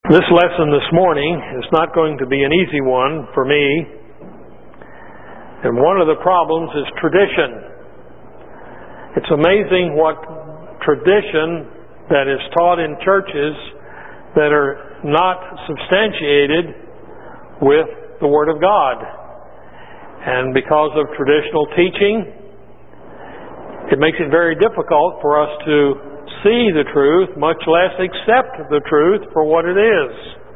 This lesson this morning is not going to be an easy one for me. And one of the problems is tradition. It's amazing what tradition that is taught in churches that are not substantiated with the Word of God. And because of traditional teaching, it makes it very difficult for us to see the truth, much less accept the truth for what it is.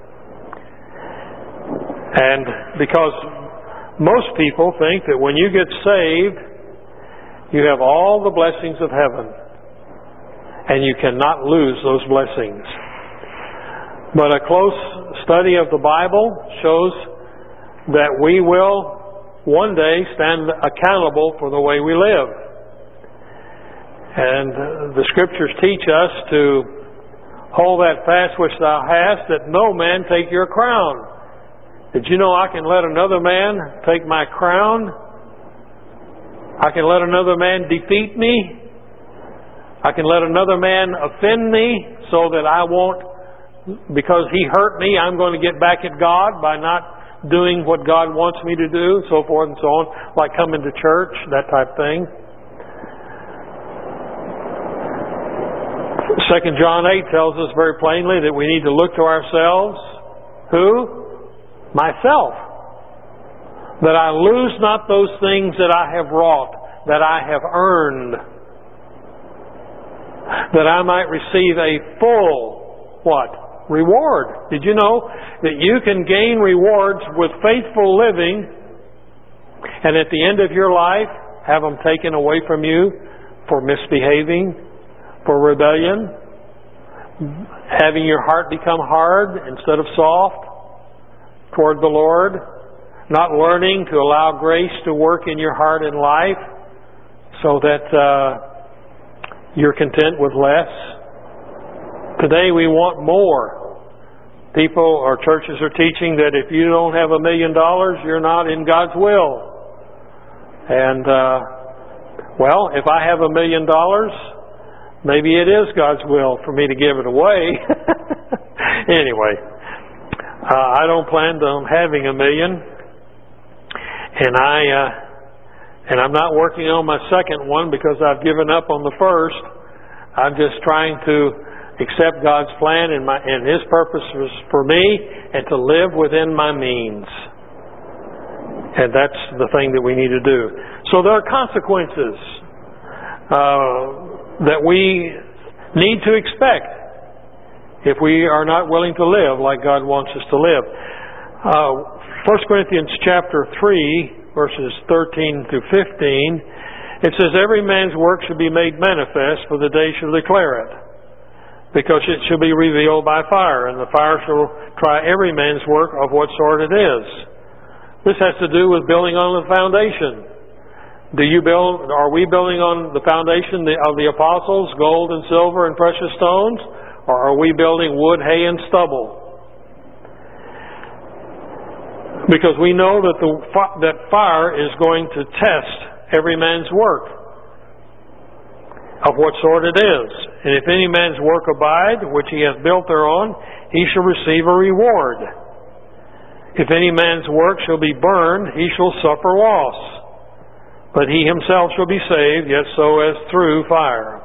And because most people think that when you get saved, you have all the blessings of heaven, and you cannot lose those blessings. But a close study of the Bible shows that we will one day stand accountable for the way we live. And the Scriptures teach us to hold that fast which thou hast, that no man take your crown. Did you know I can let another man take my crown? I can let another man defeat me. I can let another man offend me so that I won't, because he hurt me, I'm going to get back at God by not doing what God wants me to do, so forth and so on, like coming to church, that type of thing. 2 John 8 tells us very plainly that we need to look to ourselves. Who? Myself. That I lose not those things that I have wrought, that I have earned. That I might receive a full, what? Reward. Did you know that you can gain rewards with faithful living, and at the end of your life have them taken away from you for misbehaving, for rebellion, having your heart become hard instead of soft toward the Lord, not learning to allow grace to work in your heart and life so that you're content with less. Today we want more. People or churches are teaching that if you don't have $1 million, you're not in God's will. And, well, if I have $1 million, maybe it is God's will for me to give it away. Anyway, I don't plan on having $1 million, and I'm not working on my second one because I've given up on the first. I'm just trying to accept God's plan and His purposes for me, and to live within my means. And that's the thing that we need to do. So there are consequences that we need to expect if we are not willing to live like God wants us to live. 1 Corinthians chapter 3, verses 13 through 15, it says, every man's work should be made manifest, for the day shall declare it, because it shall be revealed by fire, and the fire shall try every man's work of what sort it is. This has to do with building on the foundation. Are we building on the foundation of the apostles, gold and silver and precious stones? Or are we building wood, hay, and stubble? Because we know that that fire is going to test every man's work, of what sort it is. And if any man's work abide, which he hath built thereon, he shall receive a reward. If any man's work shall be burned, he shall suffer loss. But he himself shall be saved, yet so as through fire.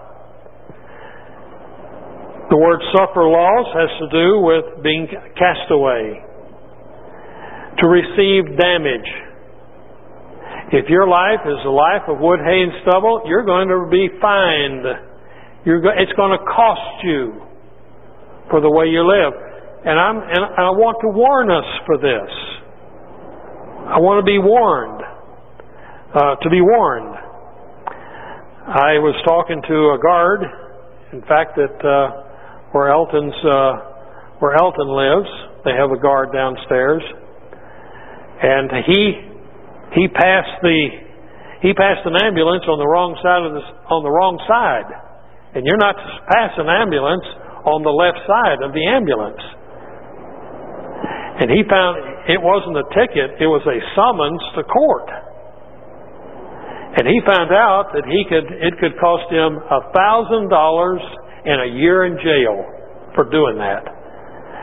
The word suffer loss has to do with being cast away. To receive damage. If your life is a life of wood, hay, and stubble, you're going to be fined. It's going to cost you for the way you live. And I want to warn us for this. I want to be warned. To be warned. I was talking to a guard, in fact, where Elton lives. They have a guard downstairs, and he passed an ambulance on the wrong side, and you're not to pass an ambulance on the left side of the ambulance. And he found it wasn't a ticket; it was a summons to court. And he found out that it could cost him $1,000 and a year in jail for doing that.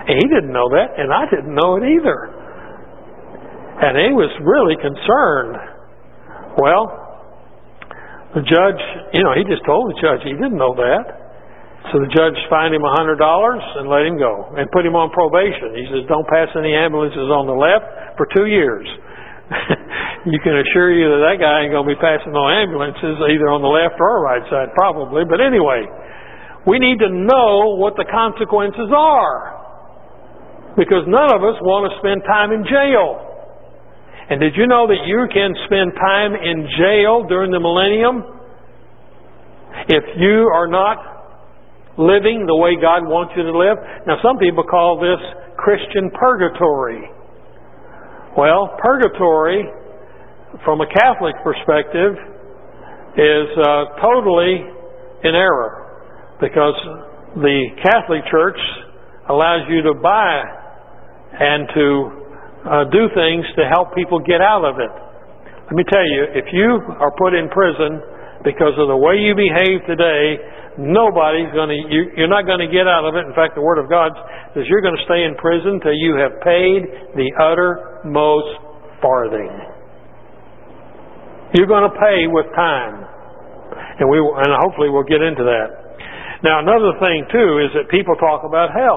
And he didn't know that, and I didn't know it either. And he was really concerned. Well, the judge, he just told the judge he didn't know that. So the judge fined him $100 and let him go and put him on probation. He says, don't pass any ambulances on the left for 2 years. You can assure you that guy ain't going to be passing no ambulances either on the left or right side, probably. But anyway, we need to know what the consequences are, because none of us want to spend time in jail. And did you know that you can spend time in jail during the millennium if you are not living the way God wants you to live? Now, some people call this Christian purgatory. Well, purgatory, from a Catholic perspective, is totally in error, because the Catholic Church allows you to buy and to do things to help people get out of it. Let me tell you, if you are put in prison because of the way you behave today, you're not going to get out of it. In fact, the Word of God says you're going to stay in prison till you have paid the uttermost farthing. You're going to pay with time. And hopefully we'll get into that. Now, another thing, too, is that people talk about hell.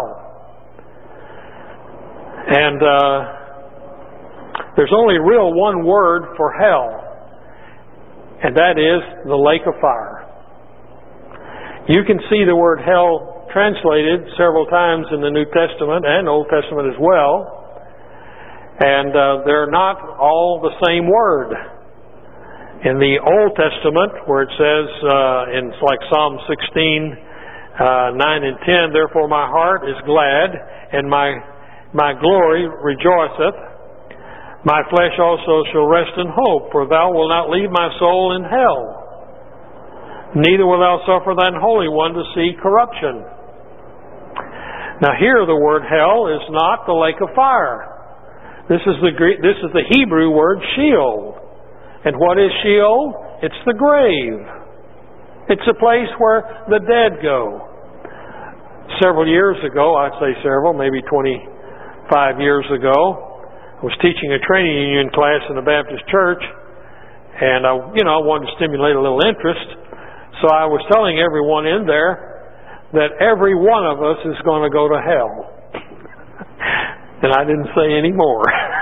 And there's only real one word for hell, and that is the lake of fire. You can see the word hell translated several times in the New Testament and Old Testament as well. And they're not all the same word. In the Old Testament, where it says, in like Psalm 16, 9 and 10, therefore my heart is glad, and my glory rejoiceth. My flesh also shall rest in hope, for thou wilt not leave my soul in hell. Neither will thou suffer thine Holy One to see corruption. Now here the word hell is not the lake of fire. This is the Hebrew word Sheol. And what is Sheol? It's the grave. It's a place where the dead go. Several years ago, I'd say several, maybe 25 years ago, I was teaching a training union class in a Baptist church, and I wanted to stimulate a little interest. So I was telling everyone in there that every one of us is going to go to hell. And I didn't say any more.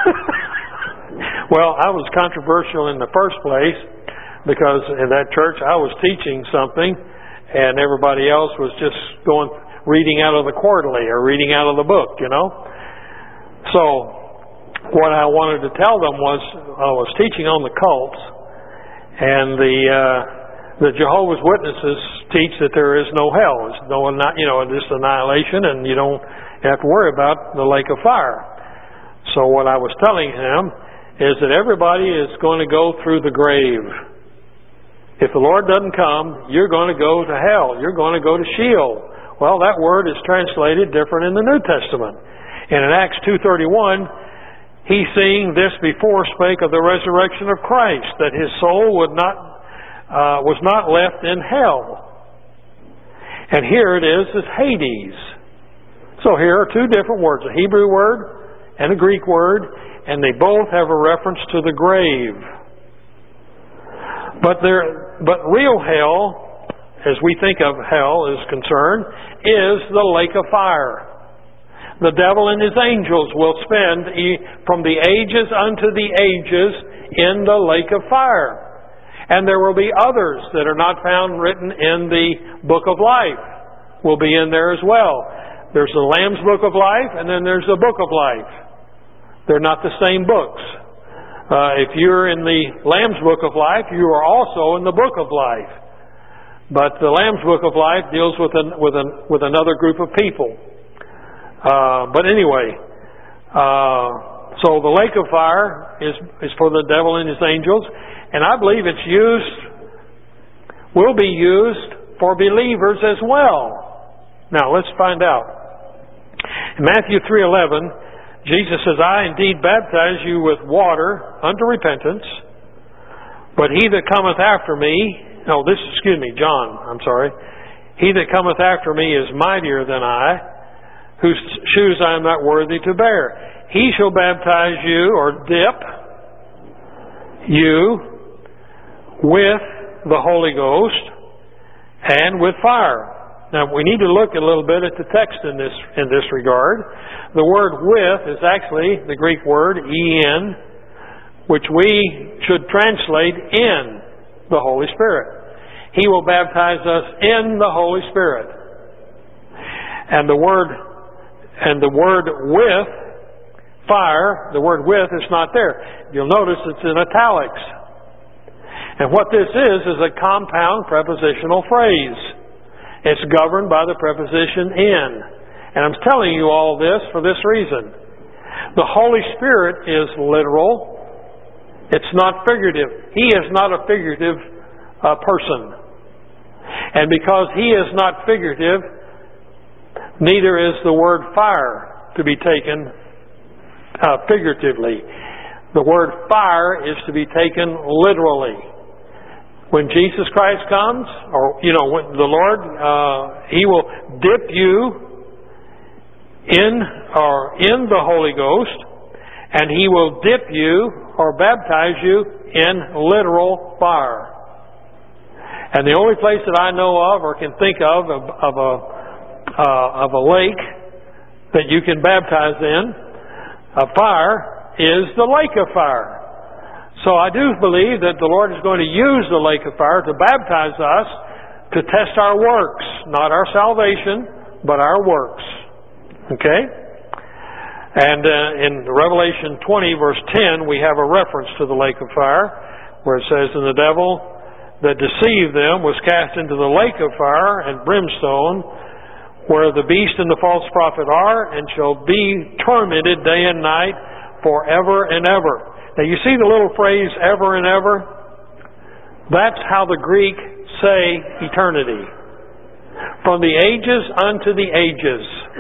Well, I was controversial in the first place, because in that church I was teaching something and everybody else was just reading out of the quarterly or reading out of the book, So what I wanted to tell them was, I was teaching on the cults, and the Jehovah's Witnesses teach that there is no hell. It's just annihilation, and you don't have to worry about the lake of fire. So what I was telling him is that everybody is going to go through the grave. If the Lord doesn't come, you're going to go to hell. You're going to go to Sheol. Well, that word is translated different in the New Testament. And in Acts 2:31, he, seeing this before, spake of the resurrection of Christ, that his soul was not left in hell. And here it is Hades. So here are two different words, a Hebrew word and a Greek word, and they both have a reference to the grave. But real hell, as we think of hell is concerned, is the lake of fire. The devil and his angels will spend from the ages unto the ages in the lake of fire. And there will be others that are not found written in the book of life. Will be in there as well. There's the Lamb's book of life, and then there's the book of life. They're not the same books. If you're in the Lamb's book of life, you are also in the book of life. But the Lamb's book of life deals with another group of people. But anyway, so the lake of fire is for the devil and his angels, and I believe will be used for believers as well. Now let's find out. In Matthew 3:11, Jesus says, I indeed baptize you with water unto repentance, but he that cometh after me, John, I'm sorry. He that cometh after me is mightier than I, whose shoes I am not worthy to bear. He shall baptize you, or dip you, with the Holy Ghost and with fire. Now, we need to look a little bit at the text in this regard. The word with is actually the Greek word en, which we should translate in the Holy Spirit. He will baptize us in the Holy Spirit. And the word with fire, the word with is not there. You'll notice it's in italics. And what this is a compound prepositional phrase. It's governed by the preposition in. And I'm telling you all this for this reason. The Holy Spirit is literal. It's not figurative. He is not a figurative person. And because He is not figurative, neither is the word fire to be taken figuratively. The word fire is to be taken literally. When Jesus Christ comes, or when the Lord, He will dip you in the Holy Ghost, and He will dip you or baptize you in literal fire. And the only place that I know of or can think of a lake that you can baptize in a fire is the lake of fire. So I do believe that the Lord is going to use the lake of fire to baptize us to test our works, not our salvation, but our works. Okay? And in Revelation 20, verse 10, we have a reference to the lake of fire, where it says, "And the devil that deceived them was cast into the lake of fire and brimstone, where the beast and the false prophet are, and shall be tormented day and night forever and ever." Now you see the little phrase, ever and ever? That's how the Greek say eternity. From the ages unto the ages.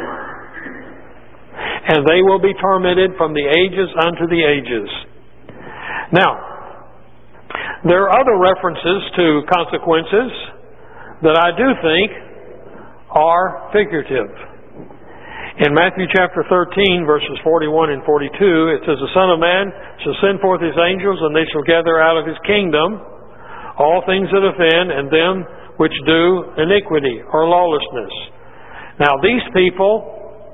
And they will be tormented from the ages unto the ages. Now, there are other references to consequences that I do think are figurative. In Matthew chapter 13, verses 41 and 42, it says, "The Son of Man shall send forth His angels, and they shall gather out of His kingdom all things that offend, and them which do iniquity," or lawlessness. Now these people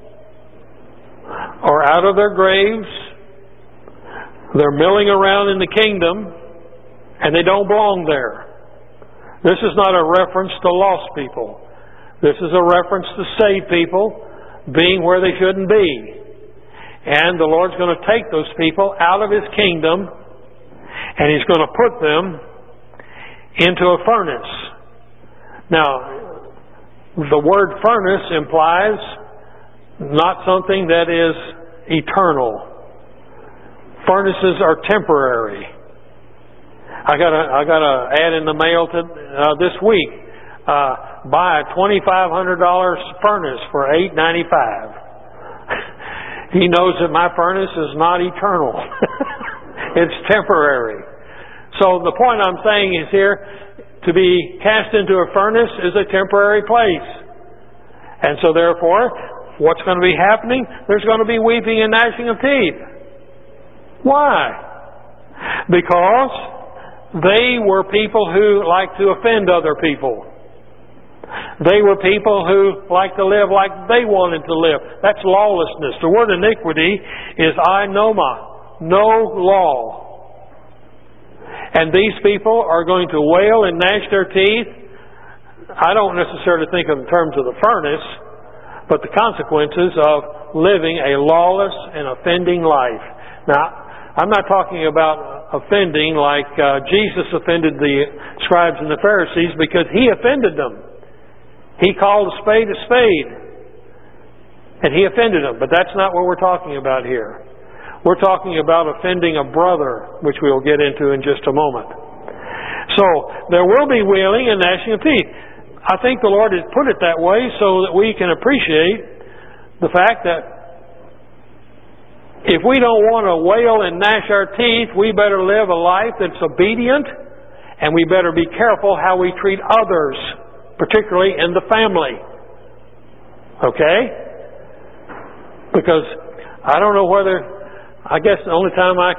are out of their graves, they're milling around in the kingdom, and they don't belong there. This is not a reference to lost people. This is a reference to saved people being where they shouldn't be. And the Lord's going to take those people out of His kingdom, and He's going to put them into a furnace. Now, the word furnace implies not something that is eternal. Furnaces are temporary. I got a ad in the mail this week. Buy a $2,500 furnace for $8.95. He knows that my furnace is not eternal. It's temporary. So the point I'm saying is here, to be cast into a furnace is a temporary place. And so therefore, what's going to be happening? There's going to be weeping and gnashing of teeth. Why? Because they were people who liked to offend other people. They were people who liked to live like they wanted to live. That's lawlessness. The word iniquity is ainoma, no law. And these people are going to wail and gnash their teeth. I don't necessarily think in terms of the furnace, but the consequences of living a lawless and offending life. Now, I'm not talking about offending like Jesus offended the scribes and the Pharisees, because He offended them. He called a spade, and He offended them. But that's not what we're talking about here. We're talking about offending a brother, which we'll get into in just a moment. So, there will be wailing and gnashing of teeth. I think the Lord has put it that way so that we can appreciate the fact that if we don't want to wail and gnash our teeth, we better live a life that's obedient, and we better be careful how we treat others, particularly in the family. Okay? Because I don't know whether, I guess the only time I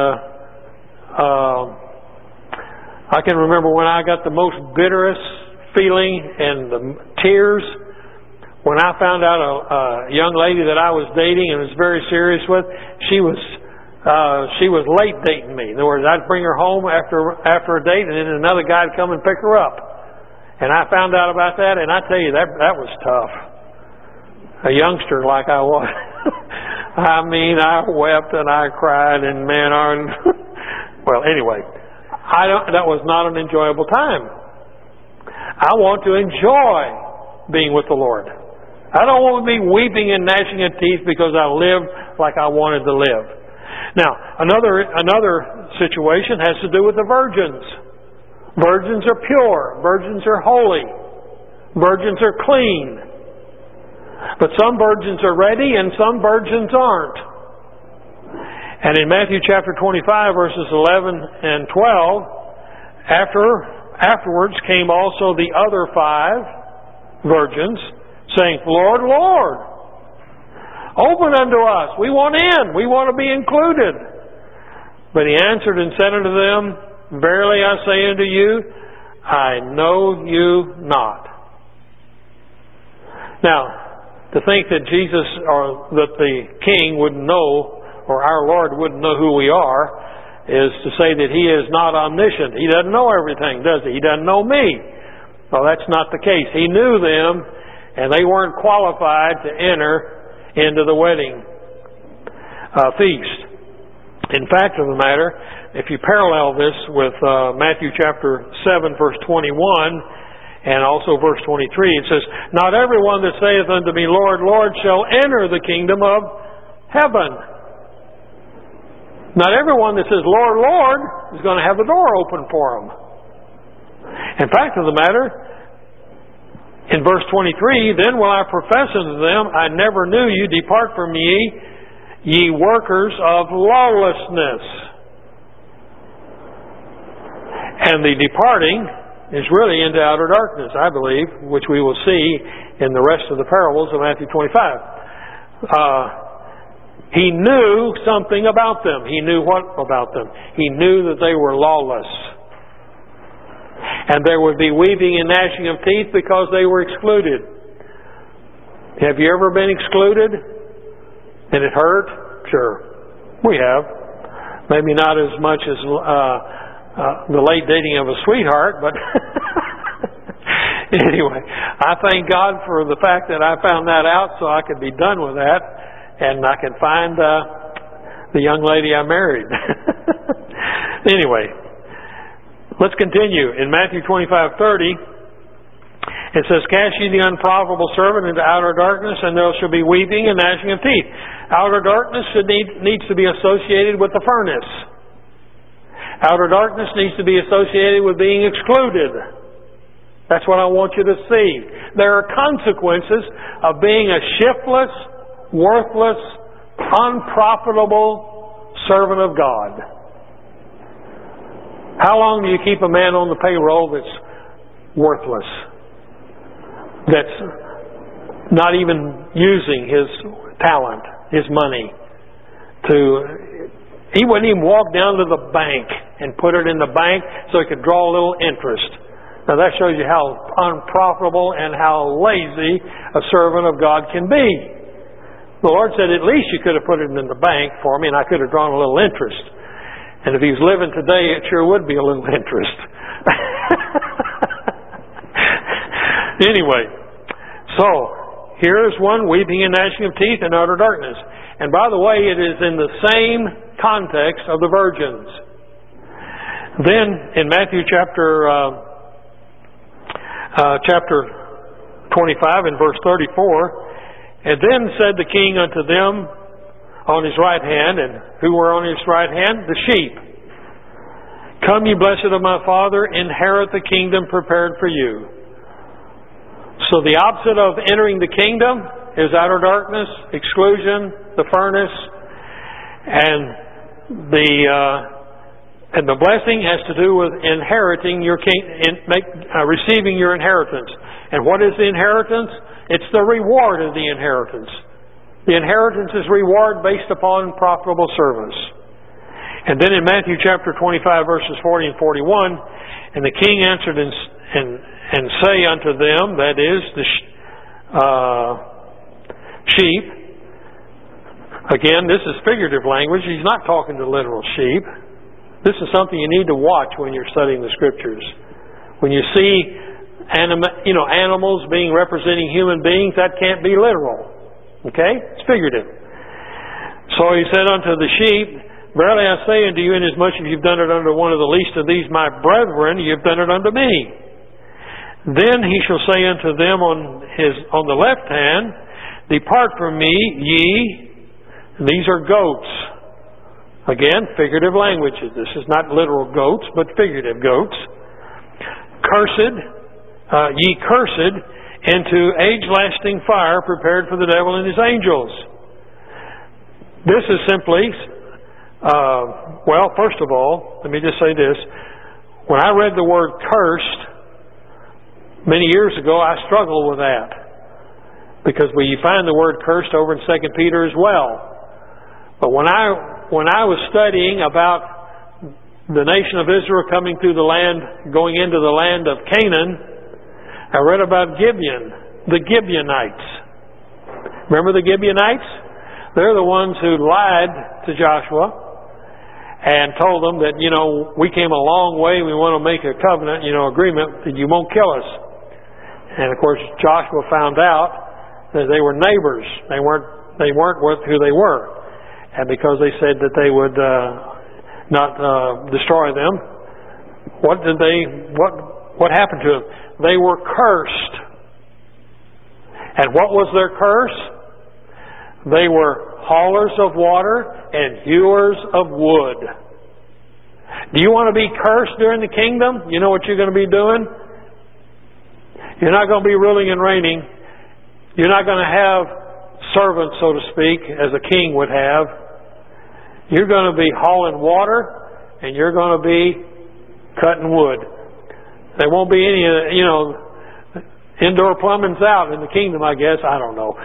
can remember when I got the most bitterest feeling and the tears when I found out a young lady that I was dating and was very serious with, she was late dating me. In other words, I'd bring her home after a date, and then another guy would come and pick her up. And I found out about that, and I tell you, that was tough. A youngster like I was. I mean, I wept and I cried, and man, well, anyway, that was not an enjoyable time. I want to enjoy being with the Lord. I don't want to be weeping and gnashing of teeth because I lived like I wanted to live. Now, another situation has to do with the virgins. Virgins are pure. Virgins are holy. Virgins are clean. But some virgins are ready and some virgins aren't. And in Matthew chapter 25, verses 11 and 12, afterwards came also the other 5 virgins, saying, Lord, Lord, open unto us. We want in. We want to be included. But he answered and said unto them, Verily I say unto you, I know you not. Now, to think that Jesus or that the King wouldn't know, or our Lord wouldn't know who we are, is to say that He is not omniscient. He doesn't know everything, does He? He doesn't know me. Well, that's not the case. He knew them, and they weren't qualified to enter into the wedding feast. In fact of the matter, if you parallel this with Matthew chapter 7, verse 21, and also verse 23, it says, Not everyone that saith unto me, Lord, Lord, shall enter the kingdom of heaven. Not everyone that says, Lord, Lord, is going to have the door open for them. In fact of the matter, in verse 23, Then will I profess unto them, I never knew you, depart from me, ye workers of lawlessness. And the departing is really into outer darkness, I believe, which we will see in the rest of the parables of Matthew 25. He knew something about them. He knew what about them? He knew that they were lawless. And there would be weeping and gnashing of teeth because they were excluded. Have you ever been excluded? And it hurt? Sure. We have. Maybe not as much as the late dating of a sweetheart, but anyway, I thank God for the fact that I found that out so I could be done with that and I could find the young lady I married. Anyway, let's continue. In Matthew 25:30, it says, Cast ye the unprofitable servant into outer darkness, and there shall be weeping and gnashing of teeth. Outer darkness needs to be associated with the furnace. Outer darkness needs to be associated with being excluded. That's what I want you to see. There are consequences of being a shiftless, worthless, unprofitable servant of God. How long do you keep a man on the payroll that's worthless? That's not even using his talent, his money he wouldn't even walk down to the bank and put it in the bank so he could draw a little interest. Now that shows you how unprofitable and how lazy a servant of God can be. The Lord said, at least you could have put it in the bank for me and I could have drawn a little interest. And if he was living today, it sure would be a little interest. Anyway, so here's one, weeping and gnashing of teeth and utter darkness. And by the way, it is in the same context of the virgins. Then in Matthew chapter 25 and verse 34, And then said the king unto them on his right hand, and who were on his right hand? The sheep. Come, ye blessed of my Father, inherit the kingdom prepared for you. So the opposite of entering the kingdom is outer darkness, exclusion, the furnace, and the blessing has to do with inheriting your receiving your inheritance. And what is the inheritance? It's the reward of the inheritance. The inheritance is reward based upon profitable service. And then in Matthew chapter 25, verses 40 and 41, and the king answered and say unto them, that is, the sheep. Again, this is figurative language. He's not talking to literal sheep. This is something you need to watch when you're studying the Scriptures. When you see animals being representing human beings, that can't be literal. Okay? It's figurative. So he said unto the sheep, verily I say unto you, inasmuch as you've done it unto one of the least of these my brethren, you've done it unto me. Then he shall say unto them on the left hand, depart from me, ye. And these are goats. Again, figurative languages. This is not literal goats, but figurative goats. Cursed, ye cursed, into age-lasting fire prepared for the devil and his angels. This is simply, first of all, let me just say this. When I read the word cursed many years ago, I struggled with that. Because you find the word cursed over in 2 Peter as well. But when I was studying about the nation of Israel coming through the land, going into the land of Canaan, I read about Gibeon, the Gibeonites. Remember the Gibeonites? They're the ones who lied to Joshua and told them that, we came a long way, we want to make a covenant, agreement that you won't kill us. And of course Joshua found out that they were neighbors. They weren't who they were. And because they said that they would not destroy them, what happened to them? They were cursed. And what was their curse? They were haulers of water and hewers of wood. Do you want to be cursed during the kingdom? You know what you're going to be doing? You're not going to be ruling and reigning. You're not going to have servants, so to speak, as a king would have. You're going to be hauling water, and you're going to be cutting wood. There won't be any, indoor plumbing's out in the kingdom, I guess. I don't know.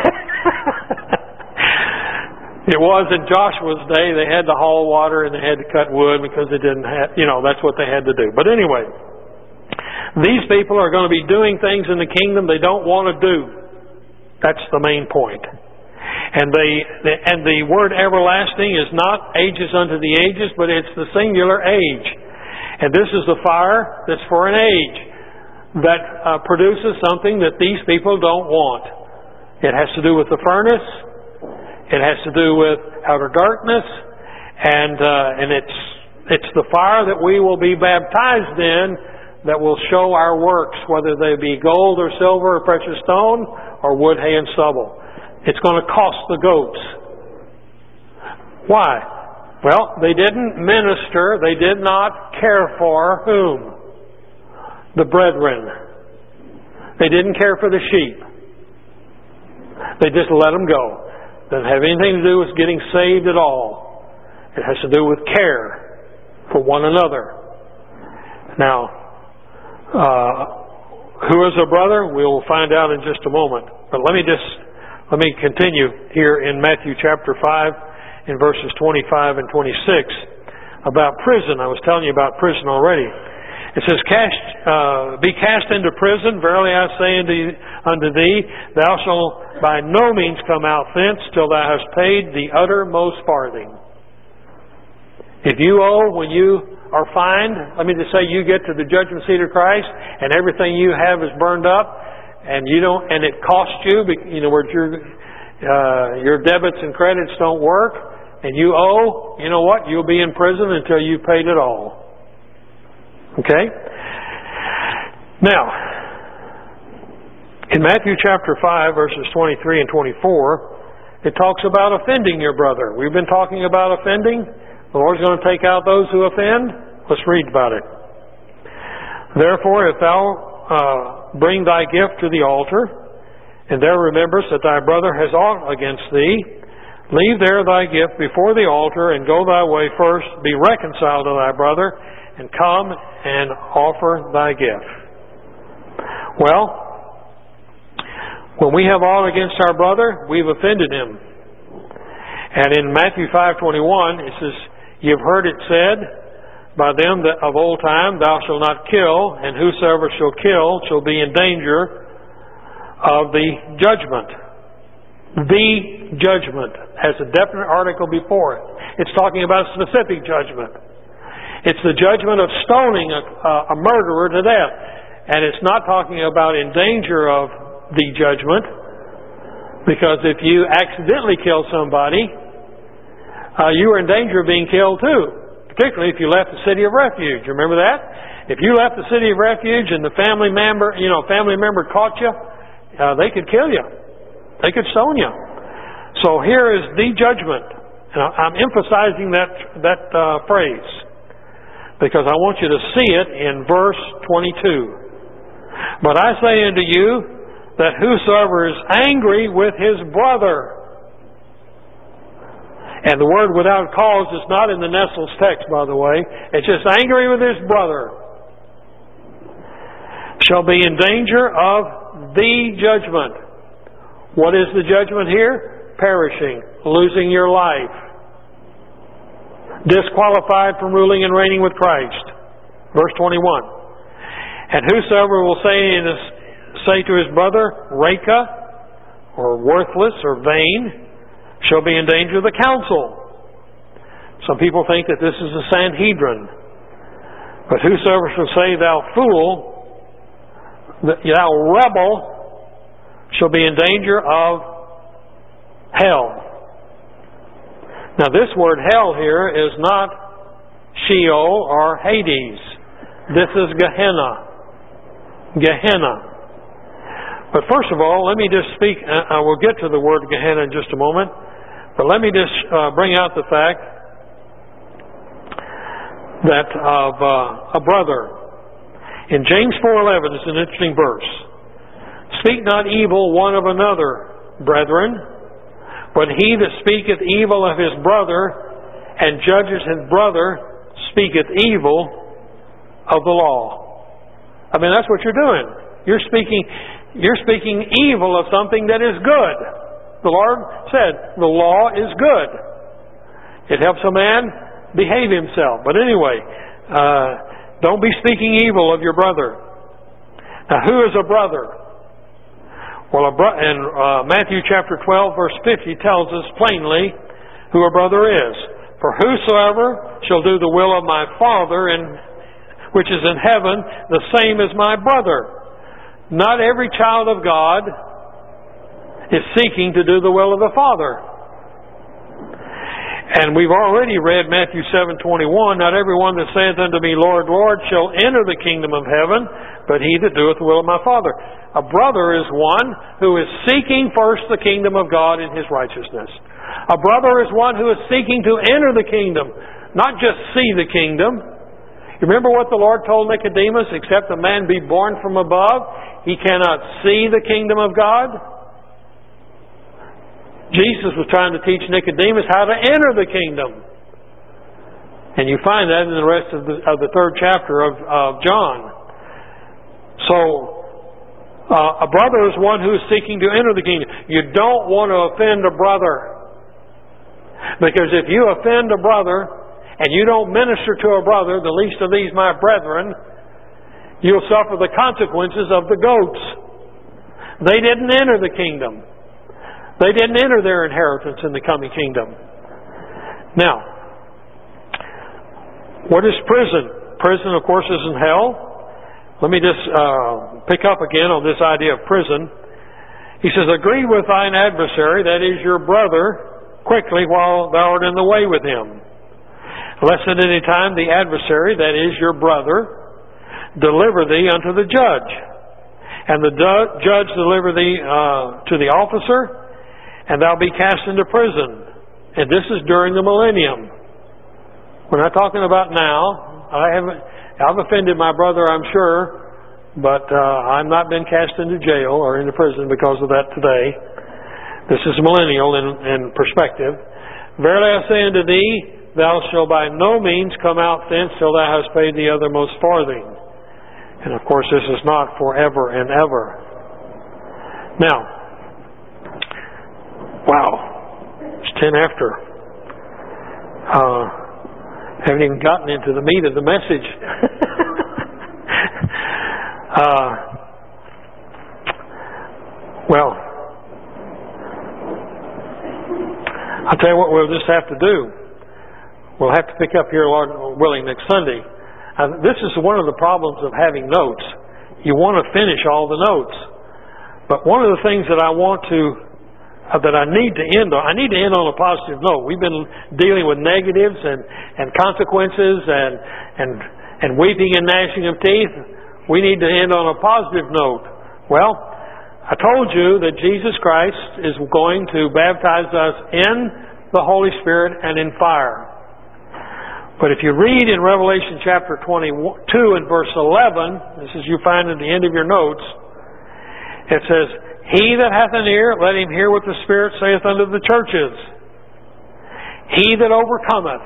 It was in Joshua's day. They had to haul water and they had to cut wood because they didn't have, that's what they had to do. But anyway, these people are going to be doing things in the kingdom they don't want to do. That's the main point. And the word everlasting is not ages unto the ages, but it's the singular age. And this is the fire that's for an age that produces something that these people don't want. It has to do with the furnace. It has to do with outer darkness. And it's the fire that we will be baptized in that will show our works, whether they be gold or silver or precious stone or wood, hay, and stubble. It's going to cost the goats. Why? Well, they didn't minister. They did not care for whom? The brethren. They didn't care for the sheep. They just let them go. Doesn't have anything to do with getting saved at all. It has to do with care for one another. Now, who is a brother? We'll find out in just a moment. But let me continue here in Matthew chapter 5 in verses 25 and 26 about prison. I was telling you about prison already. It says, be cast into prison. Verily I say unto thee, thou shalt by no means come out thence till thou hast paid the uttermost farthing. If you owe when you are fined, let me just say you get to the judgment seat of Christ and everything you have is burned up, and it costs you, where your debits and credits don't work, and you owe, you know what? You'll be in prison until you've paid it all. Okay? Now, in Matthew chapter 5, verses 23 and 24, it talks about offending your brother. We've been talking about offending. The Lord's going to take out those who offend. Let's read about it. Therefore, if thou bring thy gift to the altar, and there rememberest that thy brother has aught against thee, leave there thy gift before the altar, and go thy way first, be reconciled to thy brother, and come and offer thy gift. Well, When we have aught against our brother, we've offended him. And in Matthew 5:21, it says, "You've heard it said by them that of old time, Thou shalt not kill, and whosoever shall kill shall be in danger of the judgment." The judgment has a definite article before it. It's talking about a specific judgment. It's the judgment of stoning a murderer to death. And it's not talking about in danger of the judgment, because if you accidentally kill somebody, you are in danger of being killed too, particularly if you left the city of refuge. Remember that? If you left the city of refuge and the family member caught you, they could kill you. They could stone you. So here is the judgment. And I'm emphasizing that phrase because I want you to see it in verse 22. "But I say unto you that whosoever is angry with his brother," and the word "without cause" is not in the Nestle's text, by the way. It's just angry with his brother, "shall be in danger of the judgment." What is the judgment here? Perishing, losing your life, disqualified from ruling and reigning with Christ. Verse 21. "And whosoever will say to his brother, Reka, or worthless, or vain, shall be in danger of the council." Some people think that this is the Sanhedrin. "But whosoever shall say, Thou fool, thou rebel, shall be in danger of hell." Now this word hell here is not Sheol or Hades. This is Gehenna. Gehenna. But first of all, let me just speak, I will get to the word Gehenna in just a moment, but let me just bring out the fact that of a brother. In James 4:11, it's an interesting verse. "Speak not evil one of another, brethren, but he that speaketh evil of his brother and judges his brother speaketh evil of the law." I mean, that's what you're doing. You're speaking evil of something that is good. The Lord said, the law is good. It helps a man behave himself. But anyway, don't be speaking evil of your brother. Now, who is a brother? Well, in Matthew chapter 12, verse 50 tells us plainly who a brother is. "For whosoever shall do the will of my Father which is in heaven, the same is my brother." Not every child of God is seeking to do the will of the Father. And we've already read Matthew 7:21, "Not every one that saith unto me, Lord, Lord, shall enter the kingdom of heaven, but he that doeth the will of my Father." A brother is one who is seeking first the kingdom of God and His righteousness. A brother is one who is seeking to enter the kingdom, not just see the kingdom. You remember what the Lord told Nicodemus? "Except a man be born from above, he cannot see the kingdom of God." Jesus was trying to teach Nicodemus how to enter the kingdom. And you find that in the rest of the third chapter of John. So, a brother is one who is seeking to enter the kingdom. You don't want to offend a brother. Because if you offend a brother, and you don't minister to a brother, "the least of these my brethren," you'll suffer the consequences of the goats. They didn't enter the kingdom. They didn't enter their inheritance in the coming kingdom. Now, what is prison? Prison, of course, is in hell. Let me just pick up again on this idea of prison. He says, "Agree with thine adversary," that is your brother, "quickly while thou art in the way with him. Lest at any time the adversary," that is your brother, "deliver thee unto the judge, and the judge deliver thee to the officer, and thou be cast into prison." And this is during the millennium. We're not talking about now. I've offended my brother, I'm sure, but I've not been cast into jail or into prison because of that today. This is millennial in perspective. "Verily I say unto thee, thou shalt by no means come out thence till thou hast paid the othermost farthing." And of course this is not forever and ever. Now, Wow. It's 10 after. Haven't even gotten into the meat of the message. Well, I'll tell you what we'll just have to do. We'll have to pick up here, Lord willing, next Sunday. This is one of the problems of having notes. You want to finish all the notes. But one of the things that I want to, that I need to end on, I need to end on a positive note. We've been dealing with negatives and consequences and weeping and gnashing of teeth. We need to end on a positive note. Well, I told you that Jesus Christ is going to baptize us in the Holy Spirit and in fire. But if you read in Revelation chapter 22 and verse 11, this is you find at the end of your notes, it says, He that hath an ear, let him hear what the Spirit saith unto the churches. He that overcometh.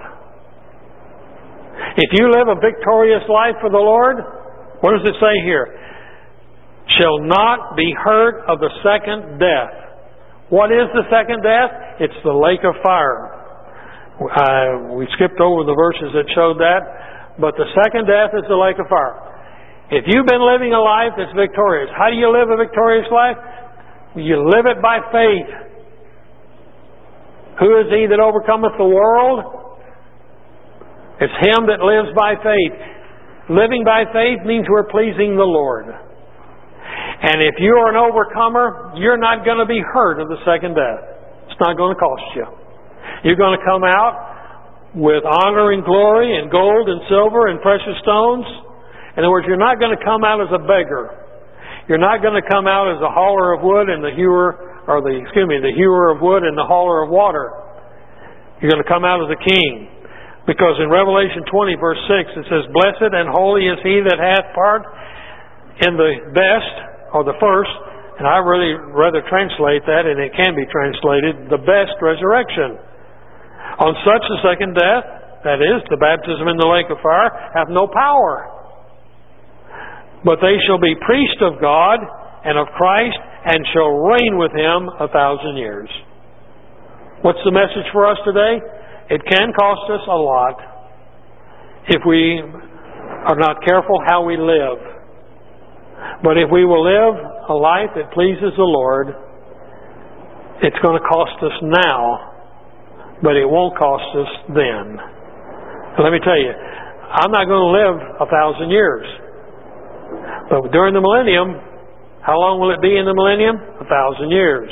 If you live a victorious life for the Lord, what does it say here? Shall not be hurt of the second death. What is the second death? It's the lake of fire. We skipped over the verses that showed that, but the second death is the lake of fire. If you've been living a life that's victorious, how do you live a victorious life? You live it by faith. Who is he that overcometh the world? It's him that lives by faith. Living by faith means we're pleasing the Lord. And if you are an overcomer, you're not going to be hurt of the second death. It's not going to cost you. You're going to come out with honor and glory and gold and silver and precious stones. In other words, you're not going to come out as a beggar. You're not going to come out as a hauler of wood and the hewer of wood and the hauler of water. You're going to come out as a king. Because in Revelation 20 verse 6 it says, Blessed and holy is he that hath part in the best, or the first, and I really rather translate that, and it can be translated, the best resurrection. On such the second death, that is, the baptism in the lake of fire, hath no power. But they shall be priests of God and of Christ, and shall reign with him 1,000 years. What's the message for us today? It can cost us a lot if we are not careful how we live. But if we will live a life that pleases the Lord, it's going to cost us now, but it won't cost us then. Let me tell you, I'm not going to live 1,000 years. But during the millennium, how long will it be in the millennium? 1,000 years.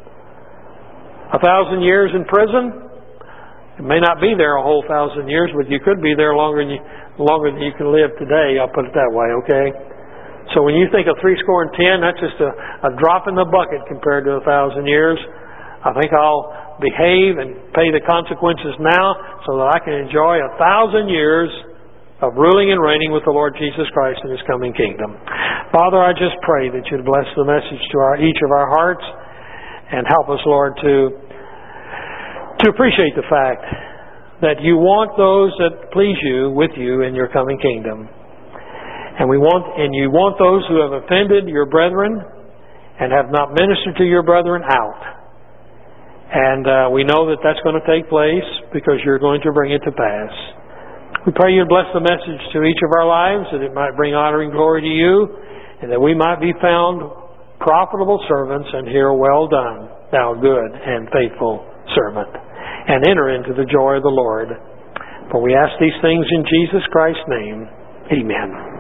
1,000 years in prison? It may not be there a whole 1,000 years, but you could be there longer than you can live today. I'll put it that way, okay? So when you think of 10, that's just a drop in the bucket compared to 1,000 years. I think I'll behave and pay the consequences now so that I can enjoy 1,000 years of ruling and reigning with the Lord Jesus Christ in His coming kingdom. Father, I just pray that You'd bless the message to each of our hearts and help us, Lord, to appreciate the fact that You want those that please You with You in Your coming kingdom. And You want those who have offended Your brethren and have not ministered to Your brethren out. And we know that that's going to take place because You're going to bring it to pass. We pray You'd bless the message to each of our lives, that it might bring honor and glory to You, and that we might be found profitable servants and hear, Well done, thou good and faithful servant, and enter into the joy of the Lord. For we ask these things in Jesus Christ's name. Amen.